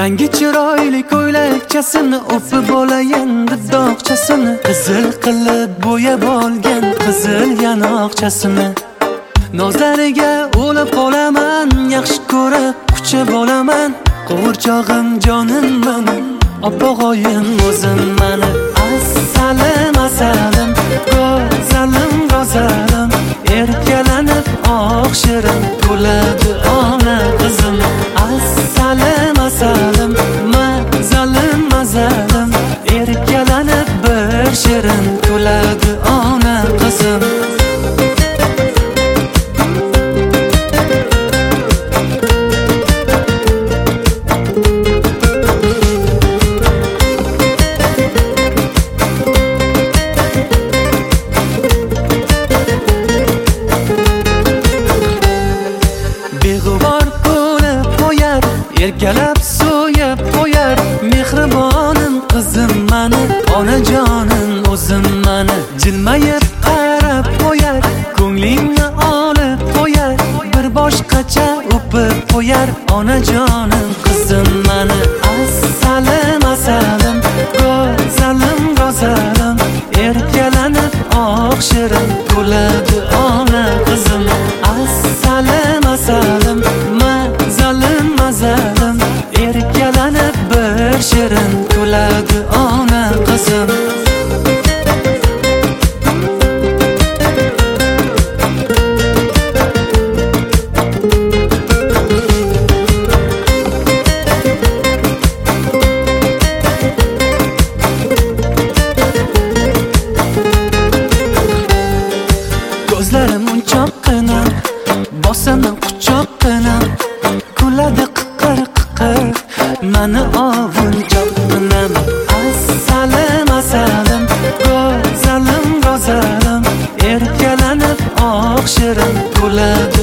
Rangi chiroyli ko'ylakchasini o'pib olayin dog'chasini, qizil qilib bo'yab olgan qizil yanoqchasini. Nozlariga o'lib qolaman, yaxshi ko'rib quchib olaman. Quvurchog'im jonim mani, opog'oyim o'zim mani. Assalim asalim, go'zalim go'zalim, erkalanib oq shirin kuladi ona qizim. Assalim asalim, mazalim mazalim, erkalanib bir shirin kuladi ona qizim. Beg'ubor ko'rib qo'yar, erkalab so'yib qo'yar. Mehribonim qizim mani, onajonim o'zim mani. Jilmayib qarab qo'yar, ko'nglingni olib qo'yar. Bir boshqacha o'pib qo'yar, onajonim qizim mani. Assalim asalim, go'zalim go'zalim, erkalanib oq shirin kuladi ona qizim. Assalim asalim, mazalim mazalim, erkalanib bir shirin kuladi ona qizim. Ko'zlarim unchoqqina, bosaman quchoqqina, kuladi qiqir qiqir, mani ovunchoqqinam. Assalim asalim, go'zalim go'zalim, erkalanib oq shirin kuladi